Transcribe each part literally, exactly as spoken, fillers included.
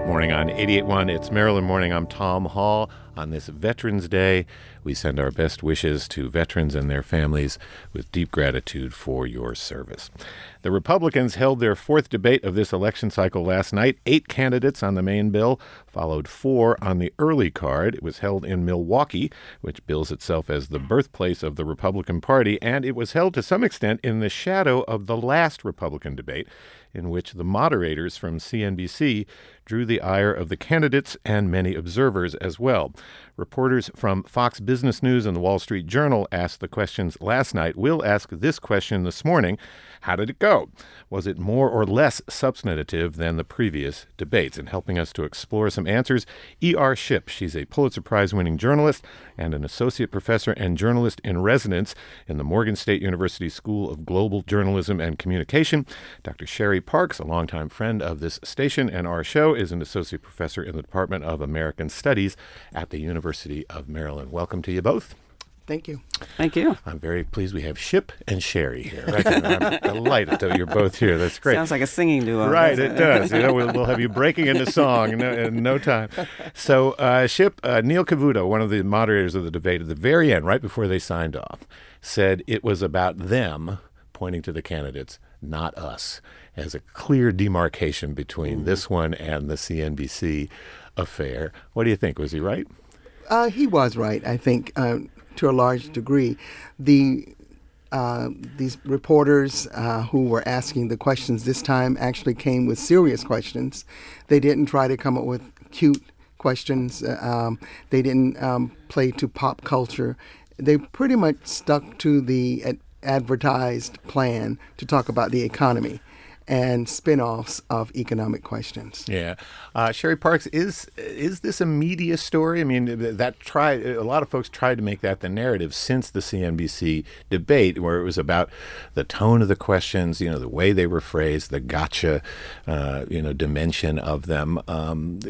Morning on eighty-eight point one. It's Maryland Morning. I'm Tom Hall. On this Veterans Day, we send our best wishes to veterans and their families with deep gratitude for your service. The Republicans held their fourth debate of this election cycle last night. Eight candidates on the main bill, followed four on the early card. It was held in Milwaukee, which bills itself as the birthplace of the Republican Party, and it was held to some extent in the shadow of the last Republican debate, in which the moderators from C N B C drew the ire of the candidates and many observers as well. Reporters from Fox Business News and the Wall Street Journal asked the questions last night. We'll ask this question this morning. How did it go? Was it more or less substantive than the previous debates? And helping us to explore some answers, E R. Shipp. She's a Pulitzer Prize-winning journalist and an associate professor and journalist in residence in the Morgan State University School of Global Journalism and Communication. Doctor Sherry Parks, a longtime friend of this station and our show, is an associate professor in the Department of American Studies at the University of Maryland. Welcome to you both. Thank you. Thank you. I'm very pleased we have Shipp and Sherry here. Right? I'm delighted that you're both here. That's great. Sounds like a singing duo. Right, it does. You know, we'll, we'll have you breaking into song in no, in no time. So, uh, Shipp, uh, Neil Cavuto, one of the moderators of the debate, at the very end, right before they signed off, said it was about them, pointing to the candidates, not us, as a clear demarcation between mm. this one and the C N B C affair. What do you think? Was he right? Uh, he was right, I think, uh, to a large degree. The uh, these reporters uh, who were asking the questions this time actually came with serious questions. They didn't try to come up with cute questions. Uh, um, they didn't um, play to pop culture. They pretty much stuck to the ad- advertised plan to talk about the economy and spin-offs of economic questions. Yeah. Uh, Sherry Parks, is is this a media story? I mean, that tried, a lot of folks tried to make that the narrative since the C N B C debate, where it was about the tone of the questions, you know, the way they were phrased, the gotcha, uh, you know, dimension of them. Um,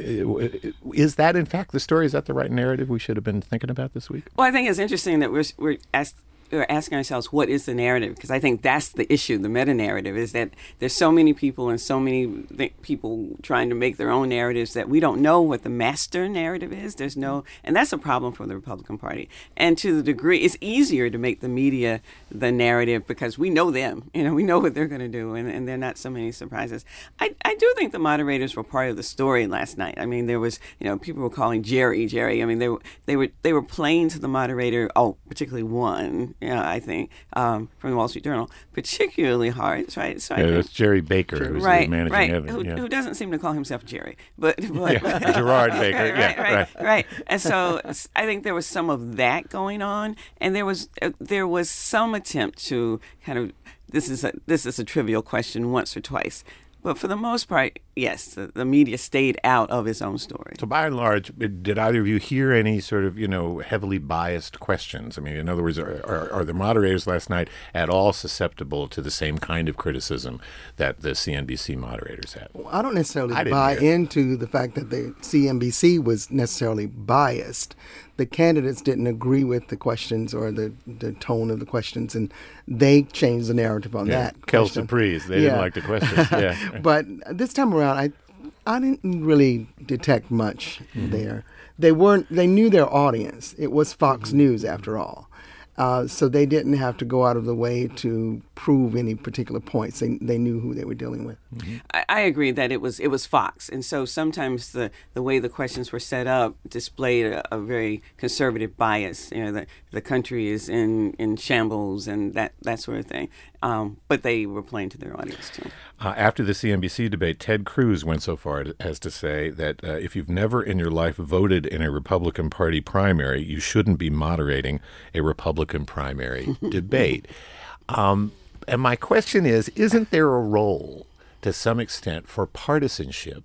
is that, in fact, the story? Is that the right narrative we should have been thinking about this week? Well, I think it's interesting that we're, we're asked We're asking ourselves, what is the narrative? Because I think that's the issue. The meta-narrative is that there's so many people and so many th- people trying to make their own narratives that we don't know what the master narrative is. There's no, and that's a problem for the Republican Party. And to the degree, it's easier to make the media the narrative because we know them. You know, we know what they're going to do, and, and there are not so many surprises. I, I do think the moderators were part of the story last night. I mean, there was, you know, people were calling Jerry, Jerry. I mean, they were they were they were playing to the moderator. Oh, particularly one. Yeah, I think, um, from the Wall Street Journal, particularly hard, right? So yeah, I that's Jerry Baker, Jerry, who's right, the managing right, editor. who, yeah. who doesn't seem to call himself Jerry, but, but yeah, Gerard Baker, right, yeah, right, right, right. And so I think there was some of that going on, and there was uh, there was some attempt to kind of this is a this is a trivial question once or twice. But for the most part, yes, the, the media stayed out of its own story. So by and large, did either of you hear any sort of, you know, heavily biased questions? I mean, in other words, are, are, are the moderators last night at all susceptible to the same kind of criticism that the C N B C moderators had? Well, I don't necessarily I buy hear. into the fact that the C N B C was necessarily biased. The candidates didn't agree with the questions or the, the tone of the questions, and they changed the narrative on Yeah. that Kel question. surprise. They Yeah. didn't like the questions. Yeah. But this time around, I I didn't really detect much mm-hmm. there. They weren't. They knew their audience. It was Fox mm-hmm. News, after all. Uh, so they didn't have to go out of the way to prove any particular points. They they knew who they were dealing with. Mm-hmm. I, I agree that it was it was Fox, and so sometimes the, the way the questions were set up displayed a, a very conservative bias. You know, the the country is in, in shambles and that, that sort of thing. Um, but they were playing to their audience too. Uh, after the C N B C debate, Ted Cruz went so far as to say that uh, if you've never in your life voted in a Republican Party primary, you shouldn't be moderating a Republican primary debate. Um, and my question is, isn't there a role to some extent for partisanship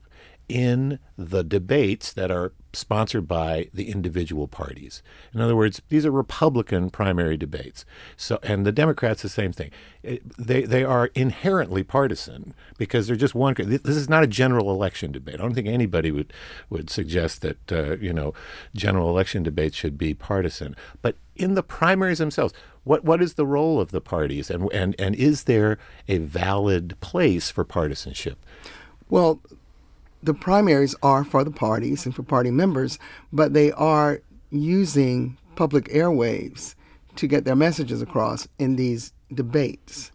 in the debates that are sponsored by the individual parties? In other words, these are Republican primary debates. So, and the Democrats, the same thing. It, they they are inherently partisan because they're just one. This is not a general election debate. I don't think anybody would would suggest that uh, you know general election debates should be partisan. But in the primaries themselves, what what is the role of the parties, and and and is there a valid place for partisanship? Well, the primaries are for the parties and for party members, but they are using public airwaves to get their messages across in these debates.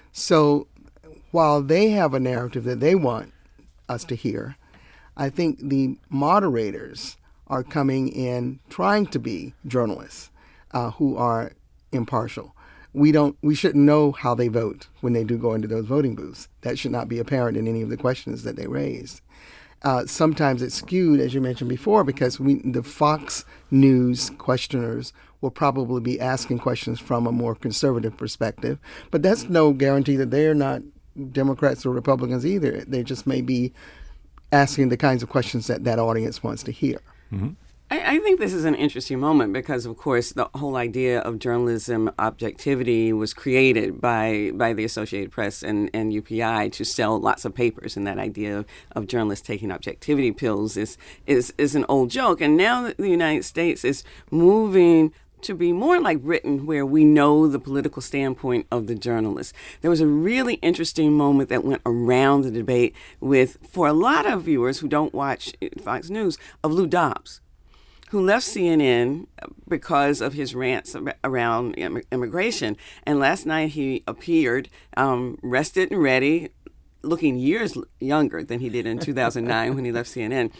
So while they have a narrative that they want us to hear, I think the moderators are coming in trying to be journalists uh, who are impartial. We don't. We shouldn't know how they vote when they do go into those voting booths. That should not be apparent in any of the questions that they raise. Uh, sometimes it's skewed, as you mentioned before, because we, the Fox News questioners will probably be asking questions from a more conservative perspective. But that's no guarantee that they're not Democrats or Republicans either. They just may be asking the kinds of questions that that audience wants to hear. Mm-hmm. I, I think this is an interesting moment because, of course, the whole idea of journalism objectivity was created by by the Associated Press and, and U P I to sell lots of papers, and that idea of, of journalists taking objectivity pills is, is, is an old joke. And now the United States is moving to be more like Britain, where we know the political standpoint of the journalist. There was a really interesting moment that went around the debate with, for a lot of viewers who don't watch Fox News, of Lou Dobbs, who left C N N because of his rants around immigration. And last night he appeared um, rested and ready, looking years younger than he did in two thousand nine when he left C N N,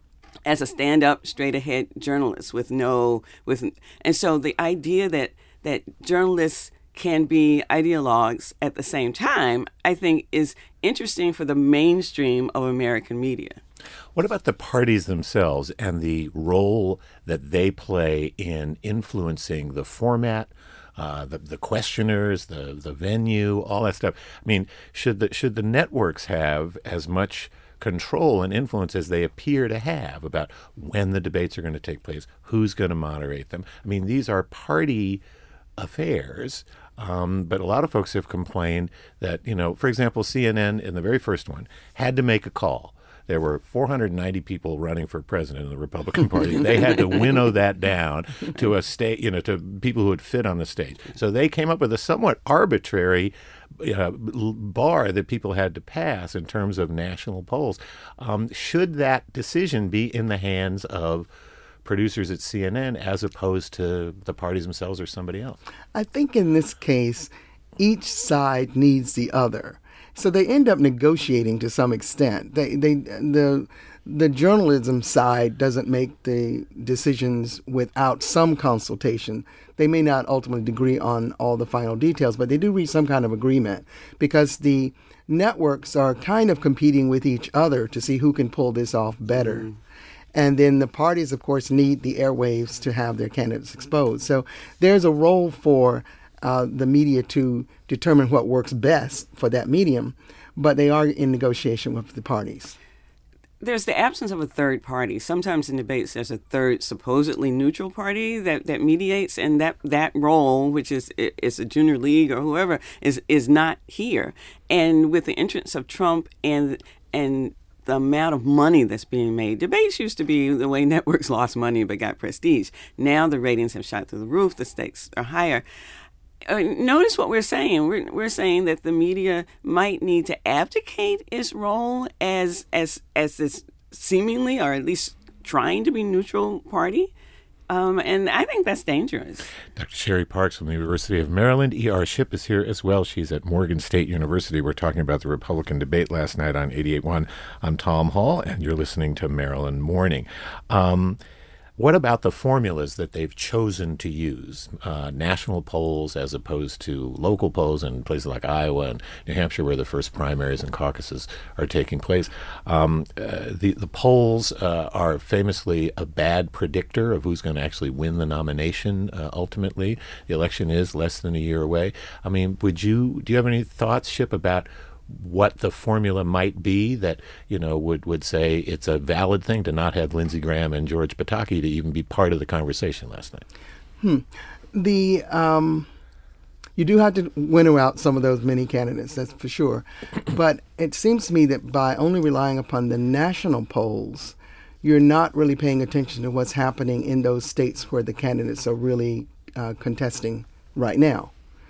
as a stand-up, straight-ahead journalist with no, with, and so the idea that that journalists can be ideologues at the same time, I think, is interesting for the mainstream of American media. What about the parties themselves and the role that they play in influencing the format, uh, the the questioners, the the venue, all that stuff? I mean, should the should the networks have as much control and influence as they appear to have about when the debates are going to take place, who's going to moderate them? I mean, these are party affairs, um, but a lot of folks have complained that, you know, for example, C N N in the very first one had to make a call. There were four hundred ninety people running for president in the Republican Party. They had to winnow that down to a state, you know, to people who would fit on the stage. So they came up with a somewhat arbitrary uh, bar that people had to pass in terms of national polls. Um, should that decision be in the hands of producers at C N N as opposed to the parties themselves or somebody else? I think in this case, each side needs the other. So they end up negotiating to some extent. They, they, the, the journalism side doesn't make the decisions without some consultation. They may not ultimately agree on all the final details, but they do reach some kind of agreement because the networks are kind of competing with each other to see who can pull this off better. Mm. And then the parties, of course, need the airwaves to have their candidates exposed. So there's a role for Uh, the media to determine what works best for that medium, but they are in negotiation with the parties. There's the absence of a third party. Sometimes in debates, there's a third supposedly neutral party that, that mediates, and that, that role, which is is a junior league or whoever, is is not here. And with the entrance of Trump and and the amount of money that's being made, debates used to be the way networks lost money but got prestige. Now the ratings have shot through the roof. The stakes are higher. Uh, notice what we're saying. We're we're saying that the media might need to abdicate its role as as as this seemingly, or at least trying to be, neutral party, um, and I think that's dangerous. Doctor Sherry Parks from the University of Maryland. E R. Shipp is here as well. She's at Morgan State University. We're talking about the Republican debate last night on eighty-eight point one. I'm Tom Hall, and you're listening to Maryland Morning. Um, What about the formulas that they've chosen to use, uh, national polls as opposed to local polls in places like Iowa and New Hampshire, where the first primaries and caucuses are taking place? Um, uh, the, the polls uh, are famously a bad predictor of who's going to actually win the nomination uh, ultimately. The election is less than a year away. I mean, would you do you have any thoughts, Shipp, about what the formula might be that, you know, would, would say it's a valid thing to not have Lindsey Graham and George Pataki to even be part of the conversation last night? Hmm. The um, you do have to winnow out some of those many candidates, that's for sure. But it seems to me that by only relying upon the national polls, you're not really paying attention to what's happening in those states where the candidates are really uh, contesting right now.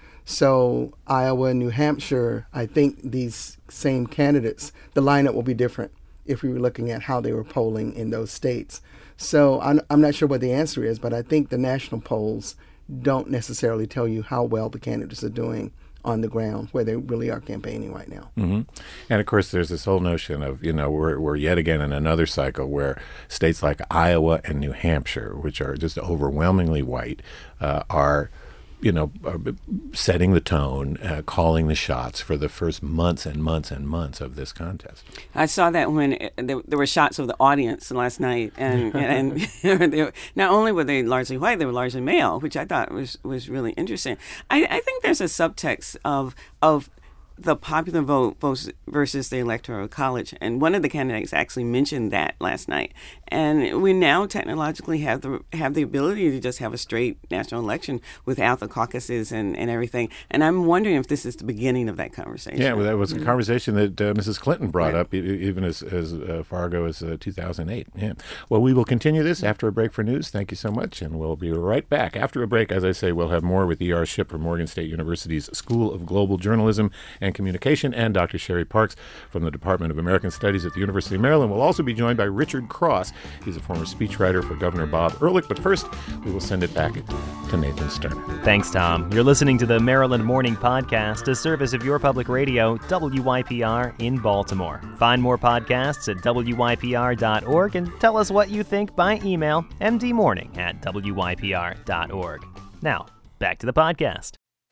So Iowa and New Hampshire, I think these same candidates, the lineup will be different if we were looking at how they were polling in those states. So I'm, I'm not sure what the answer is, but I think the national polls don't necessarily tell you how well the candidates are doing on the ground where they really are campaigning right now. Mm-hmm. And of course, there's this whole notion of, you know, we're, we're yet again in another cycle where states like Iowa and New Hampshire, which are just overwhelmingly white, uh, are, you know, are setting the tone, uh, calling the shots for the first months and months and months of this contest. I saw that when it, there, there were shots of the audience last night, and, and, and they were, not only were they largely white, they were largely male, which I thought was, was really interesting. I, I think there's a subtext of of the popular vote versus the electoral college, and one of the candidates actually mentioned that last night. And we now technologically have the have the ability to just have a straight national election without the caucuses and, and everything. And I'm wondering if this is the beginning of that conversation. Yeah, well, that was a conversation that uh, Missus Clinton brought Right. up e- even as, as uh, far ago as uh, two thousand eight. Yeah. Well, we will continue this after a break for news. Thank you so much, and we'll be right back. After a break, as I say, we'll have more with E R Shipp from Morgan State University's School of Global Journalism and Communication, and Doctor Sherry Parks from the Department of American Studies at the University of Maryland. We'll also be joined by Richard Cross. He's a former speechwriter for Governor Bob Ehrlich. But first, we will send it back to Nathan Sterner. Thanks, Tom. You're listening to the Maryland Morning Podcast, a service of your public radio, W Y P R in Baltimore. Find more podcasts at W Y P R dot org and tell us what you think by email, m d morning at W Y P R dot org. Now, back to the podcast.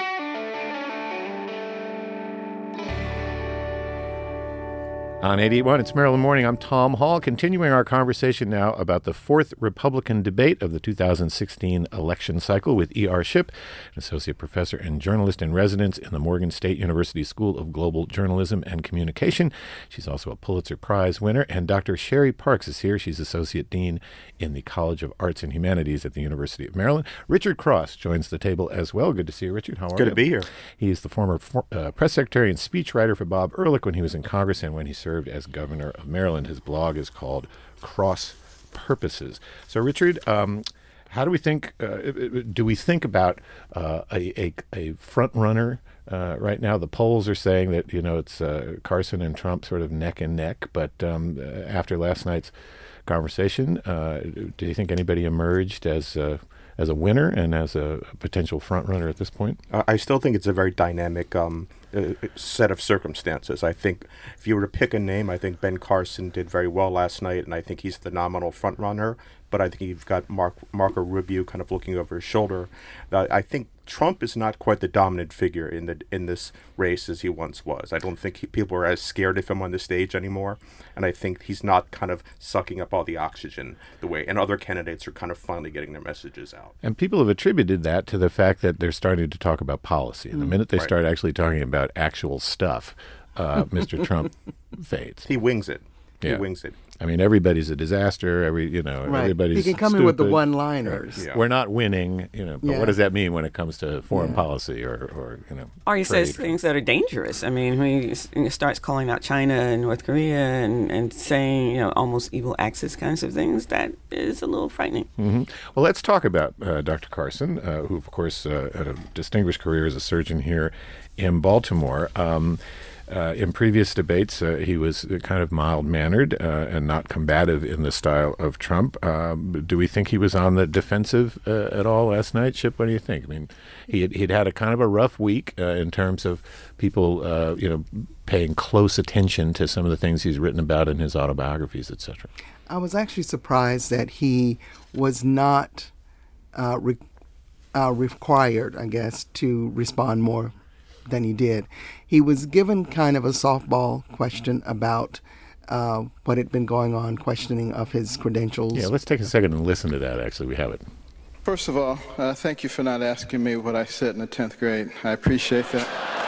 On eighty-eight point one, it's Maryland Morning. I'm Tom Hall, continuing our conversation now about the fourth Republican debate of the two thousand sixteen election cycle with E R Shipp, an associate professor and journalist in residence in the Morgan State University School of Global Journalism and Communication. She's also a Pulitzer Prize winner. And Doctor Sherry Parks is here. She's associate dean in the College of Arts and Humanities at the University of Maryland. Richard Cross joins the table as well. Good to see you, Richard. How are you? Good to be here. He is the former for, uh, press secretary and speechwriter for Bob Ehrlich when he was in Congress and when he served as governor of Maryland. His blog is called Cross Purposes. So, Richard, um, how do we think? Uh, do we think about uh, a, a a front runner uh, right now? The polls are saying that you know it's uh, Carson and Trump sort of neck and neck. But um, after last night's conversation, uh, do you think anybody emerged as uh, as a winner and as a potential front runner at this point? Uh, I still think it's a very dynamic um, uh, set of circumstances. I think if you were to pick a name, I think Ben Carson did very well last night, and I think he's the nominal front runner. But I think you've got Mark, Marco Rubio kind of looking over his shoulder. Uh, I think Trump is not quite the dominant figure in the in this race as he once was. I don't think he, people are as scared of him on the stage anymore, and I think he's not kind of sucking up all the oxygen the way, and other candidates are kind of finally getting their messages out. And people have attributed that to the fact that they're starting to talk about policy. And the minute they Right. start actually talking about actual stuff, uh, Mister Trump fades. He wings it. He Yeah. wings it. I mean, everybody's a disaster. Every you know, Right. everybody's He can come in with the stupid. one-liners. Yeah. We're not winning, you know. But Yeah. what does that mean when it comes to foreign Yeah. policy or, or you know? Or he says trade? things that are dangerous. I mean, when he s- he starts calling out China and North Korea and, and saying, you know, almost evil axis kinds of things, that is a little frightening. Mm-hmm. Well, let's talk about uh, Doctor Carson, uh, who, of course, uh, had a distinguished career as a surgeon here in Baltimore. Um, Uh, in previous debates, uh, he was kind of mild-mannered uh, and not combative in the style of Trump. Um, do we think he was on the defensive uh, at all last night, Shipp? What do you think? I mean, he had, he'd had a kind of a rough week uh, in terms of people, uh, you know, paying close attention to some of the things he's written about in his autobiographies, et cetera. I was actually surprised that he was not uh, re- uh, required, I guess, to respond more than he did. He was given kind of a softball question about uh, what had been going on, questioning of his credentials. Yeah, let's take a second and listen to that, actually. We have it. First of all, uh, thank you for not asking me what I said in the tenth grade. I appreciate that.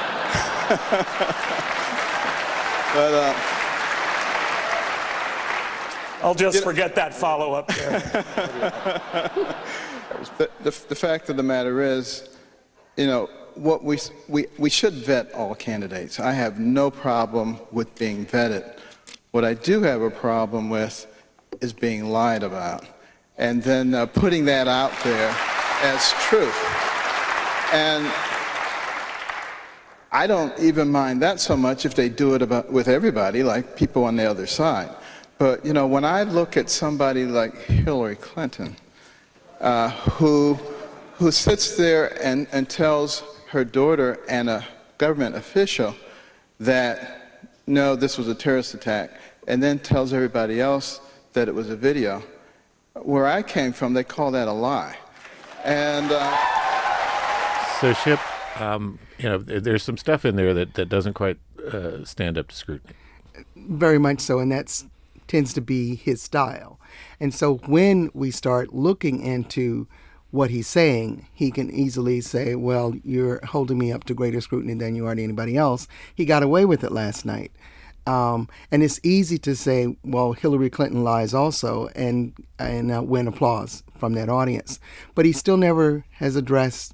but uh, I'll just forget that follow-up there. the, the, the fact of the matter is, you know, what we, we, we should vet all candidates. I have no problem with being vetted. What I do have a problem with is being lied about and then uh, putting that out there as truth. And I don't even mind that so much if they do it about, with everybody, like people on the other side. But, you know, when I look at somebody like Hillary Clinton, uh, who, who sits there and, and tells her daughter and a government official that, no, this was a terrorist attack, and then tells everybody else that it was a video, where I came from, they call that a lie. And uh, so, Ship, um, you know, there's some stuff in there that, that doesn't quite uh, stand up to scrutiny. Very much so, and that tends to be his style. And so when we start looking into what he's saying, he can easily say, well, you're holding me up to greater scrutiny than you are to anybody else. He got away with it last night. Um, and it's easy to say, well, Hillary Clinton lies also, and and uh, win applause from that audience. But he still never has addressed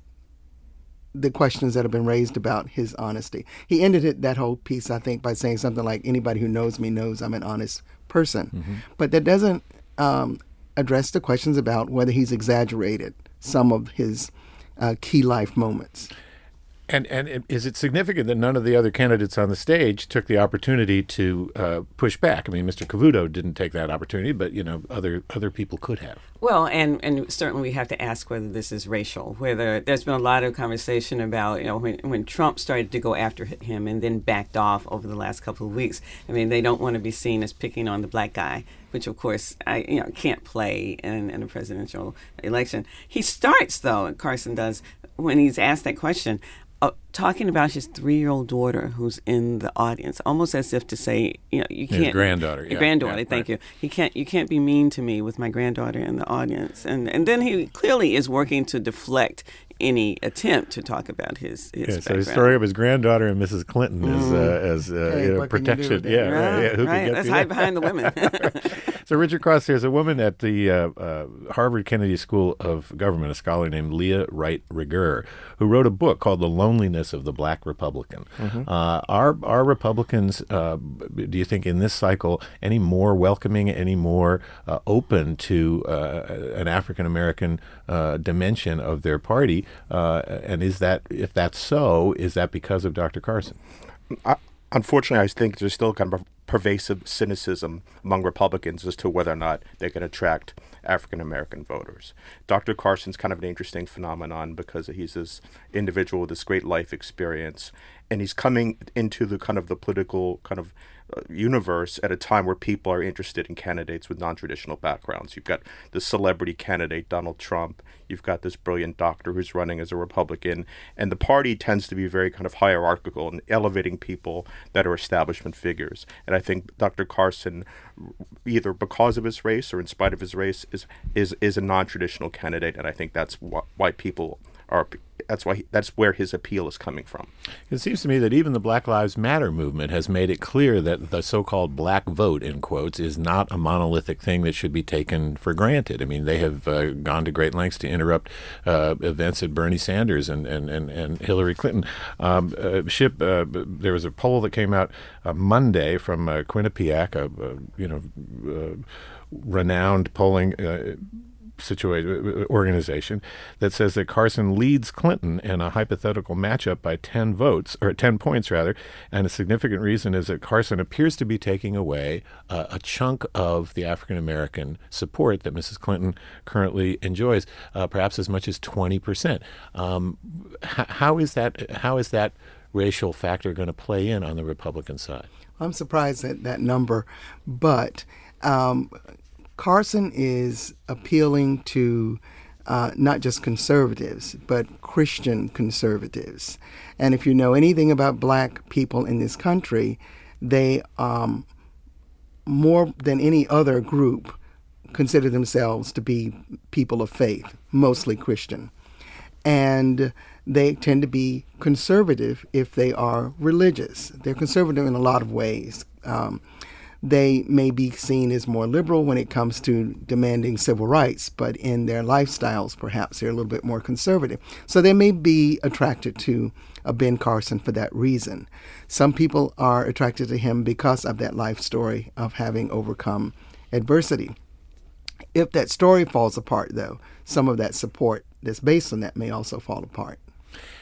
the questions that have been raised about his honesty. He ended it, that whole piece, I think, by saying something like, anybody who knows me knows I'm an honest person. Mm-hmm. But that doesn't um, address the questions about whether he's exaggerated some of his uh, key life moments. And and is it significant that none of the other candidates on the stage took the opportunity to uh, push back? I mean, Mister Cavuto didn't take that opportunity, but, you know, other other people could have. Well, and, and certainly we have to ask whether this is racial, whether there's been a lot of conversation about, you know, when, when Trump started to go after him and then backed off over the last couple of weeks. I mean, they don't want to be seen as picking on the black guy, which, of course, I you know can't play in, in a presidential election. He starts, though, Carson does, when he's asked that question, Uh, talking about his three-year-old daughter who's in the audience, almost as if to say, you know, you can't. His granddaughter, yeah. Granddaughter, yeah, thank right. you. He can't. You can't be mean to me with my granddaughter in the audience, and and then he clearly is working to deflect any attempt to talk about his his yeah, background. So his story of his granddaughter and Missus Clinton is Mm. uh, as uh, Hey, you know, what can you do protection. with that? Yeah, Right, right. Yeah, who right. can get Let's through hide that? behind the women. So, Richard Cross, there's a woman at the uh, uh, Harvard Kennedy School of Government, a scholar named Leah Wright Rigueur, who wrote a book called The Loneliness of the Black Republican. Mm-hmm. Uh, are are Republicans, uh, do you think, in this cycle, any more welcoming, any more uh, open to uh, an African American uh, dimension of their party? Uh, and is that, if that's so, is that because of Doctor Carson? I, unfortunately, I think there's still kind of a pervasive cynicism among Republicans as to whether or not they can attract African American voters. Doctor Carson's kind of an interesting phenomenon because he's this individual with this great life experience, and he's coming into the kind of the political kind of uh, universe at a time where people are interested in candidates with non-traditional backgrounds. You've got the celebrity candidate, Donald Trump. You've got this brilliant doctor who's running as a Republican. And the party tends to be very kind of hierarchical and elevating people that are establishment figures. And I think Doctor Carson, either because of his race or in spite of his race, is is, is a non-traditional candidate. And I think that's wh- why people are, that's why he, that's where his appeal is coming from. It seems to me that even the Black Lives Matter movement has made it clear that the so-called black vote, in quotes, is not a monolithic thing that should be taken for granted. I mean, they have uh, gone to great lengths to interrupt uh, events at Bernie Sanders and, and, and, and Hillary Clinton. Um, uh, Ship, uh, there was a poll that came out uh, Monday from uh, Quinnipiac, a, a you know uh, renowned polling uh, Situation organization that says that Carson leads Clinton in a hypothetical matchup by ten votes, or ten points rather, and a significant reason is that Carson appears to be taking away uh, a chunk of the African American support that Missus Clinton currently enjoys, uh, perhaps as much as twenty percent. Um, h- how is that? How is that racial factor going to play in on the Republican side? I'm surprised at that number, but. Um, Carson is appealing to uh, not just conservatives, but Christian conservatives. And if you know anything about black people in this country, they, um, more than any other group, consider themselves to be people of faith, mostly Christian. And they tend to be conservative if they are religious. They're conservative in a lot of ways. Um, They may be seen as more liberal when it comes to demanding civil rights, but in their lifestyles, perhaps they're a little bit more conservative. So they may be attracted to a Ben Carson for that reason. Some people are attracted to him because of that life story of having overcome adversity. If that story falls apart, though, some of that support that's based on that may also fall apart.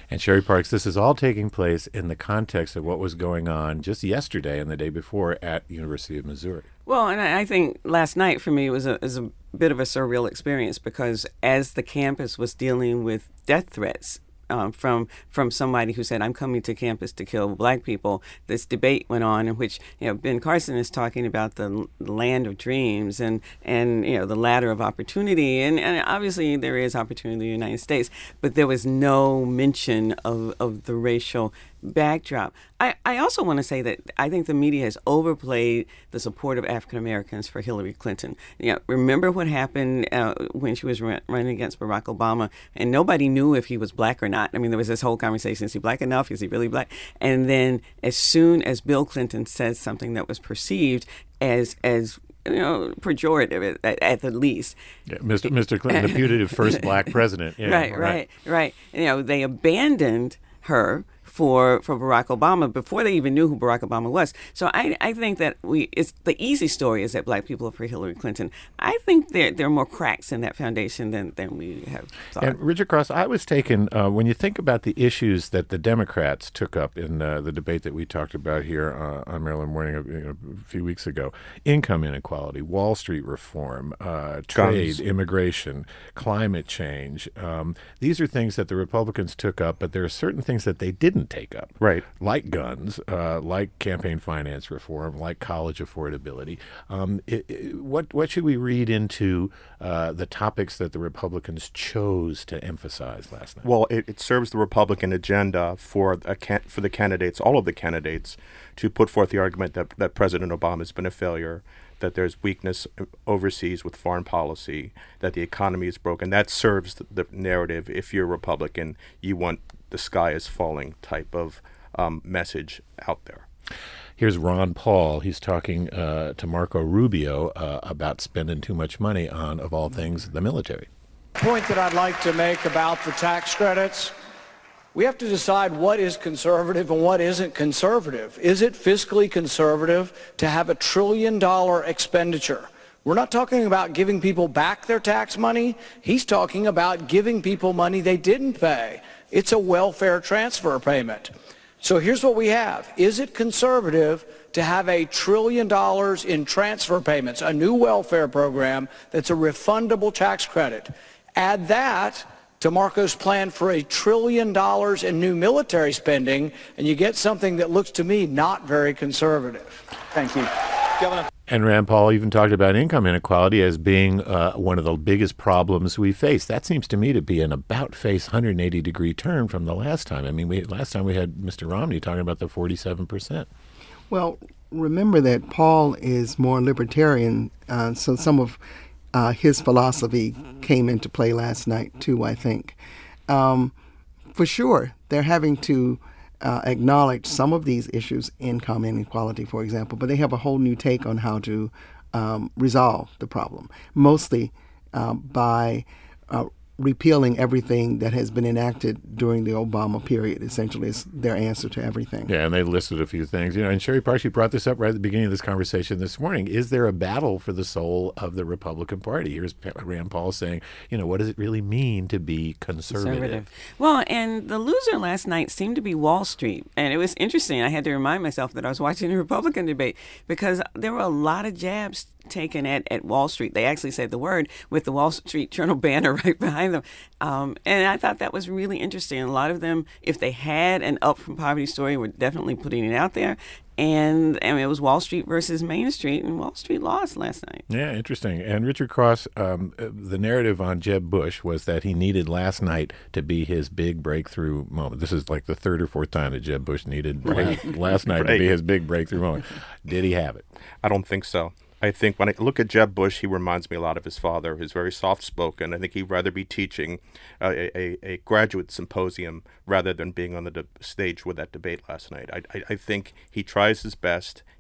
And Sherry Parks, this is all taking place in the context of what was going on just yesterday and the day before at University of Missouri. Well, and I I think last night for me was a, was a bit of a surreal experience because as the campus was dealing with death threats um, from from somebody who said, "I'm coming to campus to kill black people," this debate went on in which, you know, Ben Carson is talking about the l- land of dreams and, and you know, the ladder of opportunity. And, and obviously there is opportunity in the United States, but there was no mention of, of the racial backdrop. I, I also want to say that I think the media has overplayed the support of African Americans for Hillary Clinton. You know, remember what happened uh, when she was run, running against Barack Obama, and nobody knew if he was black or not. I mean, there was this whole conversation: is he black enough? Is he really black? And then, as soon as Bill Clinton said something that was perceived as as you know, pejorative at, at the least. Yeah, Mister Mister Clinton, the putative first black president. Yeah, right, right, right. You know, they abandoned her for for Barack Obama before they even knew who Barack Obama was. So I I think that we it's the easy story is that black people are for Hillary Clinton. I think there there are more cracks in that foundation than, than we have thought. And Richard Cross, I was taken uh, when you think about the issues that the Democrats took up in uh, the debate that we talked about here uh, on Maryland Morning a, you know, a few weeks ago: income inequality, Wall Street reform, uh, trade, Guns. immigration, climate change. Um, these are things that the Republicans took up, but there are certain things that they didn't take up, Right. like guns, uh, like campaign finance reform, like college affordability. Um, it, it, what what should we read into uh, the topics that the Republicans chose to emphasize last night? Well, it, it serves the Republican agenda for a can- for the candidates, all of the candidates, to put forth the argument that, that President Obama has been a failure, that there's weakness overseas with foreign policy, that the economy is broken. That serves the, the narrative. If you're a Republican, you want the sky is falling type of um, message out there. Here's Ron Paul. He's talking uh, to Marco Rubio uh, about spending too much money on, of all things, the military. Point that I'd like to make about the tax credits. We have to decide what is conservative and what isn't conservative. Is it fiscally conservative to have a trillion dollar expenditure? We're not talking about giving people back their tax money. He's talking about giving people money they didn't pay. It's a welfare transfer payment. So here's what we have. Is it conservative to have a trillion dollars in transfer payments, a new welfare program that's a refundable tax credit? Add that to Marco's plan for a trillion dollars in new military spending, and you get something that looks to me not very conservative. Thank you. Governor. And Rand Paul even talked about income inequality as being uh, one of the biggest problems we face. That seems to me to be an about-face one hundred eighty degree turn from the last time. I mean, we, last time we had Mister Romney talking about the forty-seven percent. Well, remember that Paul is more libertarian, uh, so some of uh, his philosophy came into play last night, too, I think. Um, for sure, they're having to Uh, acknowledge some of these issues, income inequality, for example, but they have a whole new take on how to um, resolve the problem, mostly uh, by uh, repealing everything that has been enacted during the Obama period, essentially, is their answer to everything. Yeah, and they listed a few things. You know, and Sherry Parks, you brought this up right at the beginning of this conversation this morning. Is there a battle for the soul of the Republican Party? Here's Rand Paul saying, you know, what does it really mean to be conservative? Conservative. Well, and the loser last night seemed to be Wall Street. And it was interesting. I had to remind myself that I was watching the Republican debate because there were a lot of jabs taken at, at Wall Street. They actually said the word with the Wall Street Journal banner right behind them. Um, and I thought that was really interesting. A lot of them, if they had an up from poverty story, were definitely putting it out there. And I mean, it was Wall Street versus Main Street, and Wall Street lost last night. Yeah, interesting. And Richard Cross, um, the narrative on Jeb Bush was that he needed last night to be his big breakthrough moment. This is like the third or fourth time that Jeb Bush needed Right. last, last night Right. to be his big breakthrough moment. Did he have it? I don't think so. I think when I look at Jeb Bush, he reminds me a lot of his father. He's very soft-spoken. I think he'd rather be teaching uh, a, a, a graduate symposium rather than being on the de- stage with that debate last night. I, I, I think he tries his best.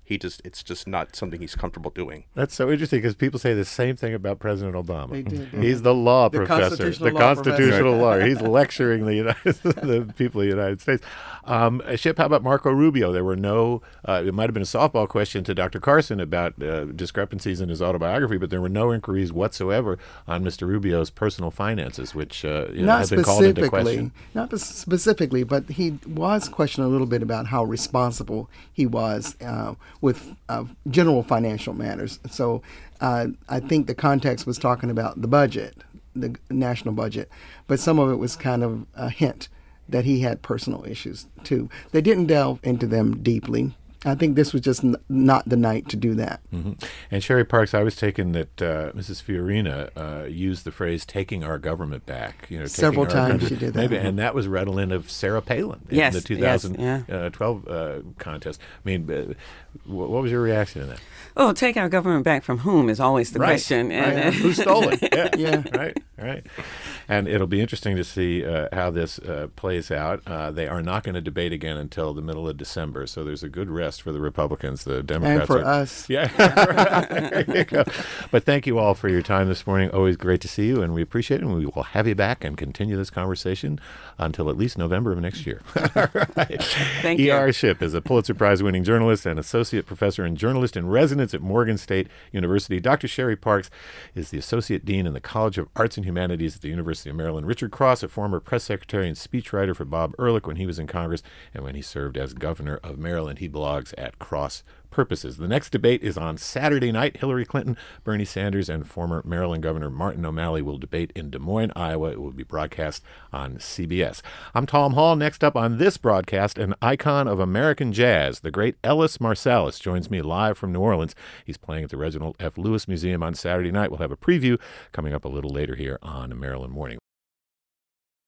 he just it's just not something he's comfortable doing. That's so interesting because people say the same thing about President Obama. They did, yeah. He's the law The professor, constitutional the law constitutional professor. lawyer. He's lecturing the United, the people of the United States. Um, Ship, how about Marco Rubio? There were no. Uh, it might have been a softball question to Doctor Carson about uh, discrepancies in his autobiography, but there were no inquiries whatsoever on Mister Rubio's personal finances, which uh, you know, Not have been called into specifically, question. not pes- specifically, but he was questioned a little bit about how responsible he was uh, with uh, general financial matters. So uh, I think the context was talking about the budget, the national budget, but some of it was kind of a hint that he had personal issues too. They didn't delve into them deeply. I think this was just n- not the night to do that. Mm-hmm. And Sherry Parks, I was taken that uh, Missus Fiorina uh, used the phrase "taking our government back." You know, Several taking our times country- she did that. Maybe, and that was redolent of Sarah Palin in Yes, the yes, twenty twelve yeah. uh, contest. I mean, uh, wh- what was your reaction to that? Oh, take our government back from whom is always the Right, question. right. And, Who stole it? Yeah, Yeah. right, right. And it'll be interesting to see uh, how this uh, plays out. Uh, they are not going to debate again until the middle of December, so there's a good rest for the Republicans. The Democrats And for are, us. Yeah, right. There you go. But thank you all for your time this morning. Always great to see you, and we appreciate it. And we will have you back and continue this conversation until at least November of next year. All right. Thank E R you. Ship is a Pulitzer Prize-winning journalist and associate professor and journalist in residence at Morgan State University. Doctor Sherry Parks is the associate dean in the College of Arts and Humanities at the University of Maryland. Richard Cross, a former press secretary and speechwriter for Bob Ehrlich when he was in Congress and when he served as governor of Maryland. He blogs at Cross Purposes. The next debate is on Saturday night. Hillary Clinton, Bernie Sanders, and former Maryland Governor Martin O'Malley will debate in Des Moines, Iowa. It will be broadcast on C B S. I'm Tom Hall. Next up on this broadcast, an icon of American jazz, the great Ellis Marsalis, joins me live from New Orleans. He's playing at the Reginald F. Lewis Museum on Saturday night. We'll have a preview coming up a little later here on Maryland Morning.